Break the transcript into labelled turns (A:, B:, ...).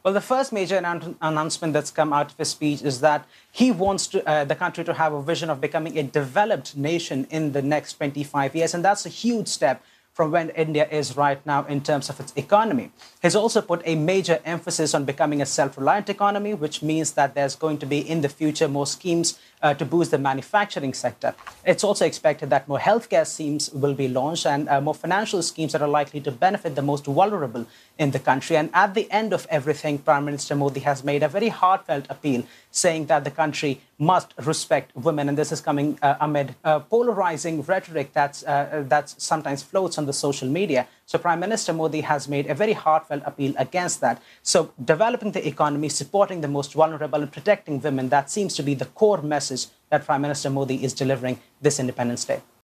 A: Well, the first major announcement that's come out of his speech is that he wants the country to have a vision of becoming a developed nation in the next 25 years. And that's a huge step from where India is right now in terms of its economy. He's also put a major emphasis on becoming a self-reliant economy, which means that there's going to be in the future more schemes to boost the manufacturing sector. It's also expected that more healthcare schemes will be launched and more financial schemes that are likely to benefit the most vulnerable in the country. And at the end of everything, Prime Minister Modi has made a very heartfelt appeal saying that the country must respect women. And this is coming amid polarizing rhetoric that sometimes floats on the social media. So Prime Minister Modi has made a very heartfelt appeal against that. So developing the economy, supporting the most vulnerable and protecting women, that seems to be the core message that Prime Minister Modi is delivering this Independence Day.